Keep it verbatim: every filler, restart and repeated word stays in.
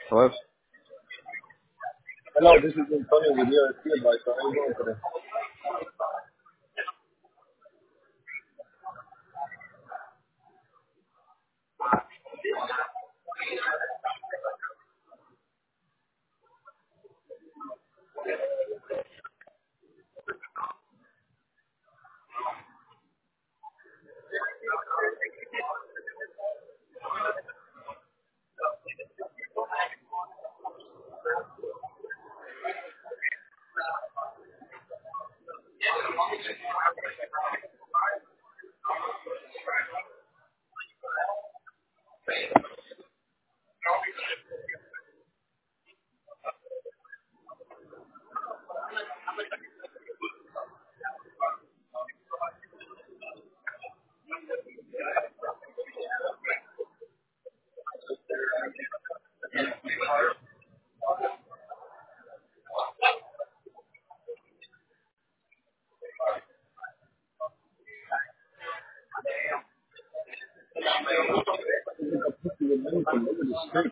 Hello? Hello, this is Antonio with U S C Advice. How are you doing today?